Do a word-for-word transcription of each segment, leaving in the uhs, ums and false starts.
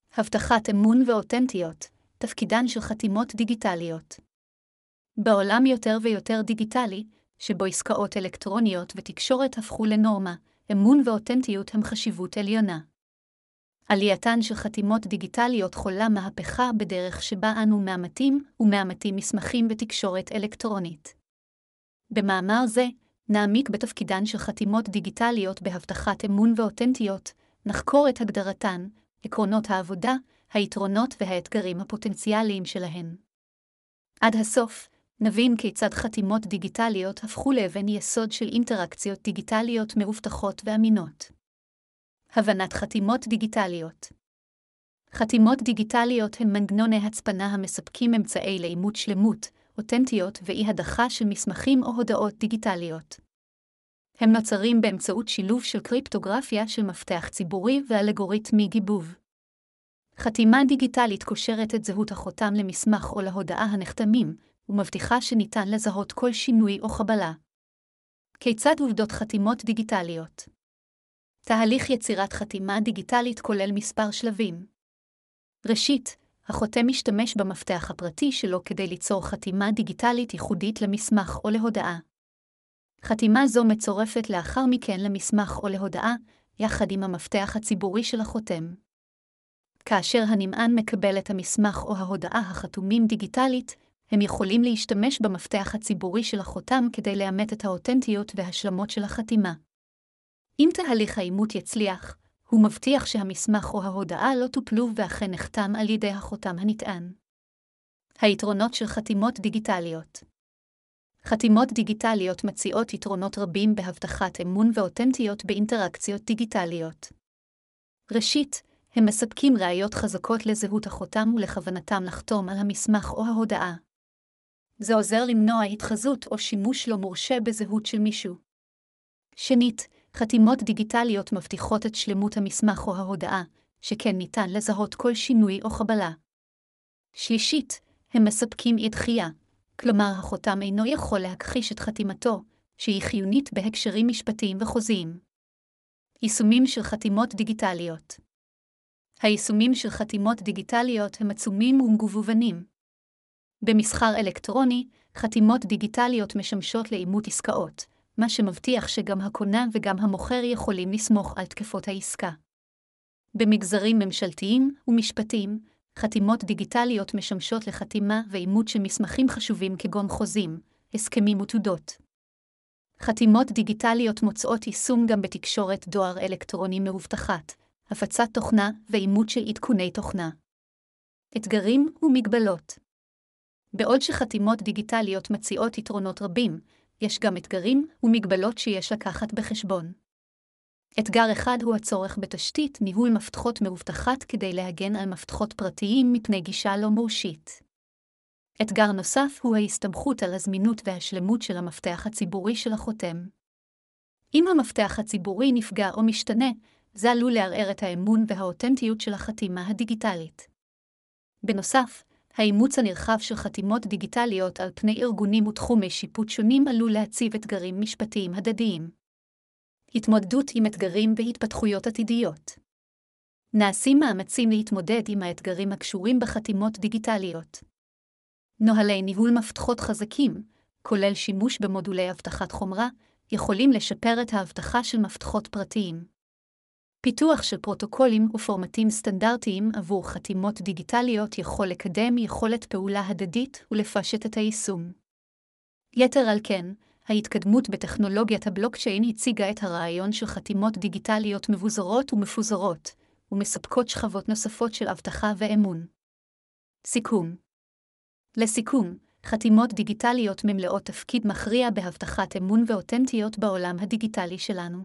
הבטחת אמון ואותנטיות, תפקידן של חתימות דיגיטליות. בעולם יותר ויותר דיגיטלי, שבו עסקאות אלקטרוניות ותקשורת הפכו לנורמה, אמון ואותנטיות הם חשיבות עליונה. עלייתן של חתימות דיגיטליות חולה מהפכה בדרך שבה אנו מאמתים ומאמתים מסמכים בתקשורת אלקטרונית. במאמר זה, נעמיק בתפקידן של חתימות דיגיטליות בהבטחת אמון ואותנטיות, נחקור את הגדרתן, עקרונות העבודה, היתרונות והאתגרים הפוטנציאליים שלהן. עד הסוף, נבין כיצד חתימות דיגיטליות הפכו לאבן יסוד של אינטראקציות דיגיטליות מאובטחות ואמינות. הבנת חתימות דיגיטליות. חתימות דיגיטליות הן מנגנוני הצפנה המספקים אמצעי לאימות שלמות, אותנטיות ואי-הדחה של מסמכים או הודעות דיגיטליות. הם נוצרים באמצעות שילוב של קריפטוגרפיה של מפתח ציבורי ואלגוריתמי גיבוב. חתימה דיגיטלית קושרת את זהות החותם למסמך או להודעה הנחתמים, ומבטיחה שניתן לזהות כל שינוי או חבלה. כיצד עובדות חתימות דיגיטליות? תהליך יצירת חתימה דיגיטלית כולל מספר שלבים. ראשית, החותם משתמש במפתח הפרטי שלו כדי ליצור חתימה דיגיטלית ייחודית למסמך או להודעה. חתימה זו מצורפת לאחר מכן למסמך או להודעה, יחד עם המפתח הציבורי של החותם. כאשר הנמען מקבל את המסמך או ההודעה החתומים דיגיטלית, הם יכולים להשתמש במפתח הציבורי של החותם כדי לאמת את האותנטיות והשלמות של החתימה. אם תהליך האימות יצליח, הוא מבטיח שהמסמך או ההודעה לא טופלו ואכן נחתם על ידי החותם הנטען. היתרונות של חתימות דיגיטליות. חתימות דיגיטליות מציעות יתרונות רבים בהבטחת אמון ואותנטיות באינטראקציות דיגיטליות. ראשית, הם מספקים ראיות חזקות לזהות החותם ולכוונתם לחתום על המסמך או ההודעה. זה עוזר למנוע התחזות או שימוש לא מורשה בזהות של מישהו. שנית, חתימות דיגיטליות מבטיחות את שלמות המסמך או ההודעה, שכן ניתן לזהות כל שינוי או חבלה. שלישית, הם מספקים אי-דחייה, כלומר החותם אינו יכול להכחיש את חתימתו, שהיא חיונית בהקשרים משפטיים וחוזיים. יישומים של חתימות דיגיטליות. היישומים של חתימות דיגיטליות הם עצומים ומגוונים. במסחר אלקטרוני, חתימות דיגיטליות משמשות לאימות עסקאות, מה שמבטיח שגם הקונה וגם המוכר יכולים לסמוך על תקפות העסקה. במגזרים ממשלתיים ומשפטיים, חתימות דיגיטליות משמשות לחתימה ואימות של מסמכים חשובים כגון חוזים, הסכמים ותעודות. חתימות דיגיטליות מוצאות יישום גם בתקשורת דואר אלקטרוני מאובטחת, הפצת תוכנה ואימות של עדכוני תוכנה. אתגרים ומגבלות. בעוד שחתימות דיגיטליות מציעות יתרונות רבים, יש גם אתגרים ומגבלות שיש לקחת בחשבון. אתגר אחד הוא הצורך בתשתית ניהול מפתחות מאובטחת כדי להגן על מפתחות פרטיים מפני גישה לא מורשית. אתגר נוסף הוא ההסתמכות על הזמינות והשלמות של המפתח הציבורי של החותם. אם המפתח הציבורי נפגע או משתנה, זה עלול לערער את האמון והאותנטיות של החתימה הדיגיטלית. בנוסף, האימוץ הנרחב של חתימות דיגיטליות על פני ארגונים ותחומי שיפוט שונים עלול להציב אתגרים משפטיים הדדיים. התמודדות עם אתגרים והתפתחויות עתידיות. נעשים מאמצים להתמודד עם האתגרים הקשורים בחתימות דיגיטליות. נוהלי ניהול מפתחות חזקים, כולל שימוש במודולי אבטחת חומרה, יכולים לשפר את האבטחה של מפתחות פרטיים. פיתוח של פרוטוקולים ופורמטים סטנדרטיים עבור חתימות דיגיטליות יכול לקדם יכולת פעולה הדדית ולפשט את היישום. יתר על כן, ההתקדמות בטכנולוגיית הבלוקצ'יין הציגה את הרעיון של חתימות דיגיטליות מבוזרות ומפוזרות, ומספקות שכבות נוספות של אבטחה ואמון. סיכום. לסיכום, חתימות דיגיטליות ממלאות תפקיד מכריע בהבטחת אמון ואותנטיות בעולם הדיגיטלי שלנו.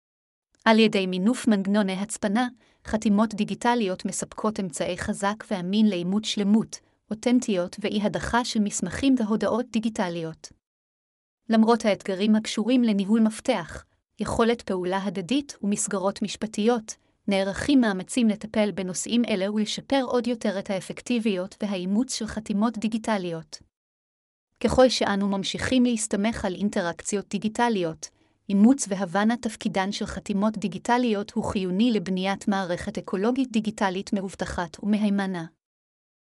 על ידי מינוף מנגנוני הצפנה, חתימות דיגיטליות מספקות אמצעי חזק ואמין לאימות שלמות, אותנטיות ואי-הדחה של מסמכים והודעות דיגיטליות. למרות האתגרים הקשורים לניהול מפתח, יכולת פעולה הדדית ומסגרות משפטיות, נערכים מאמצים לטפל בנושאים אלה ולשפר עוד יותר את האפקטיביות והאימוץ של חתימות דיגיטליות. ככל שאנו ממשיכים להסתמך על אינטראקציות דיגיטליות, אימוץ והבנה תפקידן של חתימות דיגיטליות הוא חיוני לבניית מערכת אקולוגית דיגיטלית מאובטחת ומהימנה.